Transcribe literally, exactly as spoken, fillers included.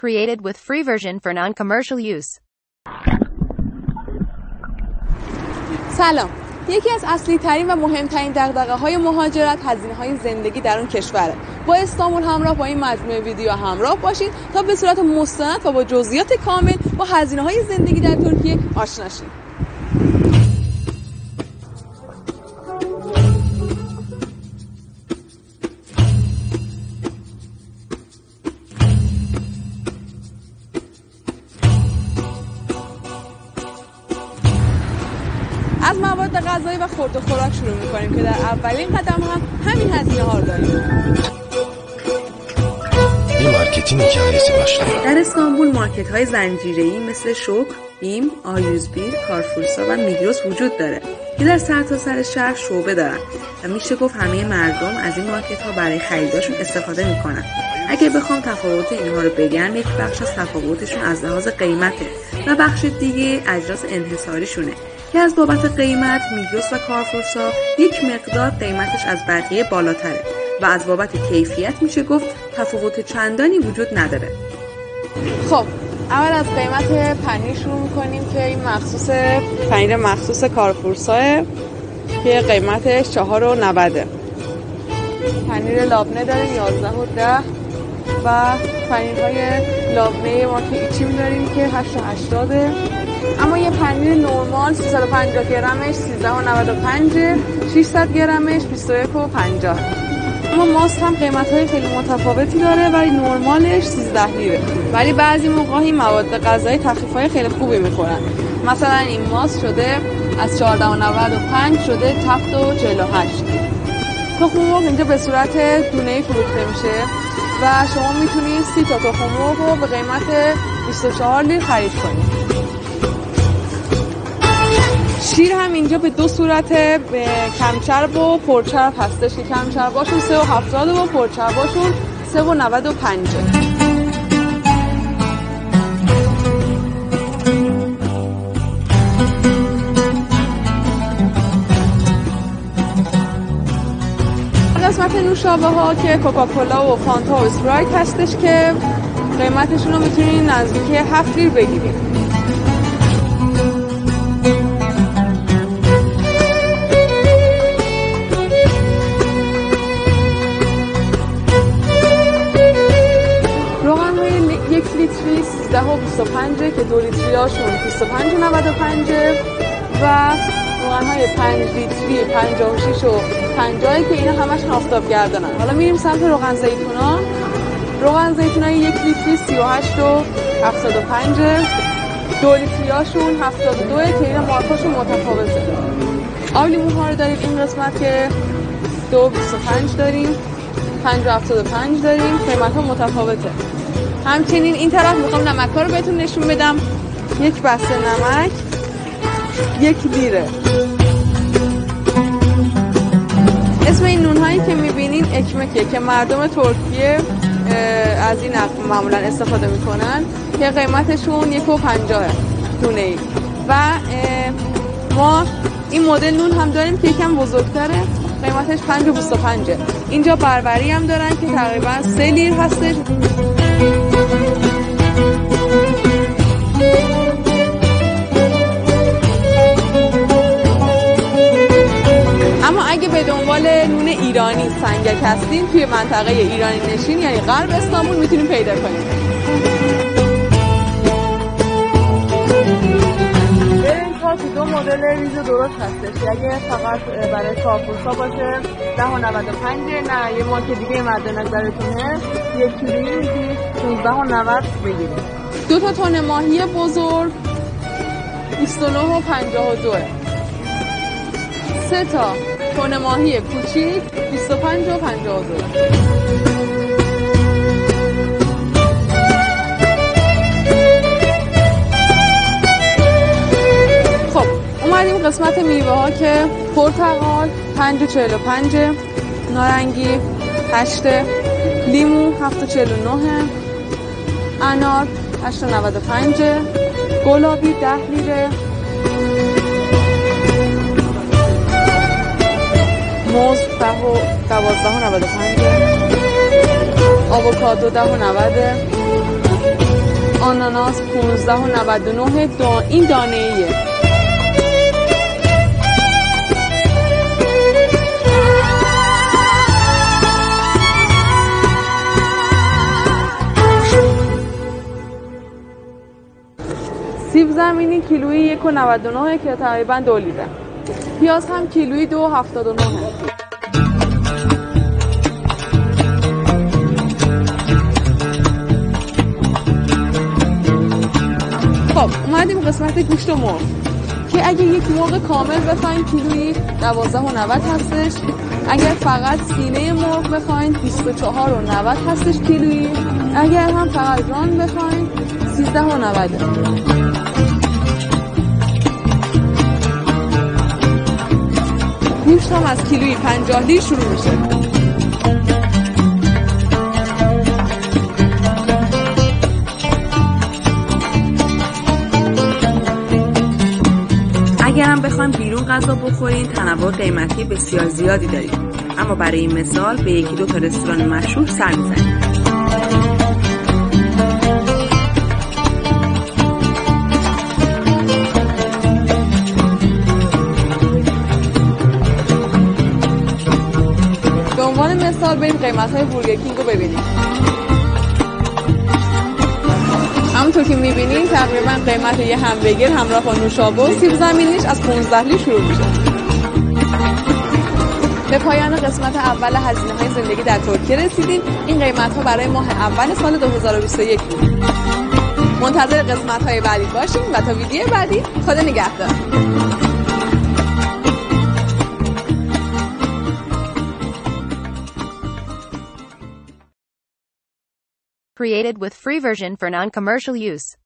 Created with free version for non-commercial use. سلام. یکی از اصلی ترین و مهمترین دغدغه های مهاجرت هزینه های زندگی در اون کشوره. با استامبول همراه با این مجموعه ویدیو همراه باشید تا به صورت مستند و با جزئیات کامل با هزینه های زندگی در ترکیه آشنا شید. از مواد غذایی و خورد و خوراک شروع می‌کنیم که در اولین قدم هم همین هزینه ها رو داریم. این مارکتینگ hikayesi başlıyor. در استانبول مارکت‌های زنجیره‌ای مثل شوک، بیم، آیوزبیر، کارفورسا و میگروس وجود داره که در سرتاسر شهر شعبه دارن و میشه گفت همه مردم از این مارکت‌ها برای خریداشون استفاده میکنن. اگه بخوام تفاوت اینها رو بگم، یک بخش از تفاوتشون از لحاظ قیمته و بخش دیگه اجناس انحصاریشونه که از بابت قیمت میگروس و کارفورسا یک مقدار قیمتش از بقیه بالاتره و از بابت کیفیت میشه گفت تفاوت چندانی وجود نداره. خب اول از قیمت پنیر شروع میکنیم که این مخصوص پنیر مخصوص کارفورساه که قیمتش چهار و نوده. پنیر لابنه داریم یازده و ده و پنیرهای لابنه ما که ایچیم داریم که هشت و هشتاده. اما یه پنیر نورمال سیصد و پنجاه گرمش سیزده و نود و پنج، ششصد گرمش بیست و یک و پنجاه. اما ماست هم قیمت‌های خیلی متفاوتی داره ولی نورمالش سیزده لیره. ولی بعضی موقعی مواد غذایی تخفیف‌های خیلی خوبی می‌خورن. مثلا این ماست شده از چهارده و نود و پنج شده هفت و چهل و هشت. تخم مرغ اینجا به صورت دونه‌ای فروخته میشه و شما میتونید سی تا تخم مرغ رو به قیمت بیست و چهار لیر خرید کنید. شیر هم اینجا به دو صورت به کمچرب و پرچرب هستش که کمچرباشون سه و هفتاد و پرچرباشون سه و نود و پنج. قسمت نوشابه ها که کوکاکولا و فانتا و اسپرایت هستش که قیمتشون رو میتونید نزدیک هفت لیر بگیرید. یک لیتری سیزده و بیست و پنج که دو لیتری هاشون بیست و پنج و نود و پنج و روغن های پنج لیتری پنجاه و شش و پنجاه که اینا همش آفتاب گردنن. حالا میریم سمت روغن زیتونا. روغن زیتون های یک لیتری سی و هشت و هفتاد و پنج، دو لیتری هاشون هفتاد و دو که اینا مارکاشون متفاوته. آب لیمو ها رو داریم این قسمت که دو و بیست و پنج داریم، پنج و هفتاد و پنج داریم، قیمت ها متفاوته. همچنین این طرف میخوام نمک ها رو بهتون نشون بدم. یک بسته نمک یک لیره. اسم این نون هایی که میبینین اکمکه که مردم ترکیه از این معمولا استفاده میکنن که قیمتشون یک و پنجاه دونه ای. و ما این مدل نون هم داریم که یکم بزرگتره، قیمتش پنج و بیست و پنج. اینجا بربری هم دارن که تقریبا سه لیر هستش. اما اگه به دنبال نون ایرانی سنگک هستین توی منطقه ایرانی نشین یعنی غرب استانبول میتونین پیدا کنید. این کافی دو مدل ریز درست هستش. اگه فقط برای کارفورسا باشه ده و نود و پنج، نه یه مارک دیگه مد نظرتونه یک کیلویی میتونید شانزده و نود بگیرید. دو تا تن ماهی بزرگ بیست و نه و پنجاه و دو. سه تا تن ماهی کوچیک بیست و پنج و پنجاه و دو. خب اومدیم قسمت میوه ها که پرتقال پنج و چهل و پنج، نارنگی هشت، لیمو هفت و چهل و نه، انار هشت و نود و پنج، گلابی ده لیره، موز ده و دوازده و نود و پنج، آووکادو ده و نود، آناناس پانزده و نود و نه دا... این دانه ایه. سیب زمینی کیلویی یک و نود و نه که تقریبا دو لیتر. پیاز هم کیلویی دو و هفتاد و نه. خب اومدیم قسمت گوشت و مرغ که اگه یک مرغ کامل بخواین کیلویی دوازده و نود هستش. اگر فقط سینه مرغ بخواین بیست و چهار و نود هستش کیلویی. اگر هم فقط ران بخواین سیزده و نود. گوشت هم از کیلویی پنجاه لی شروع میشه. اگرم بخوایم بیرون غذا بخورین تنوع قیمتی بسیار زیادی داریم، اما برای این مثال به یکی دو تا رستوران مشهور سر میزنیم. به عنوان مثال بریم قیمت‌های بورگر کینگ رو ببینیم. همونطور که می‌بینید تقریبا قیمت یه همبرگر همراه با نوشابه و سیب زمینیش از پانزده لی شروع میشه. به پایان قسمت اول هزینه‌های زندگی در ترکیه رسیدیم. این قیمت‌ها برای ماه اول سال دو هزار و بیست و یک بود. منتظر قسمت‌های بعدی باشید و تا ویدیو بعدی خدا نگهدار. Created with free version for non-commercial use.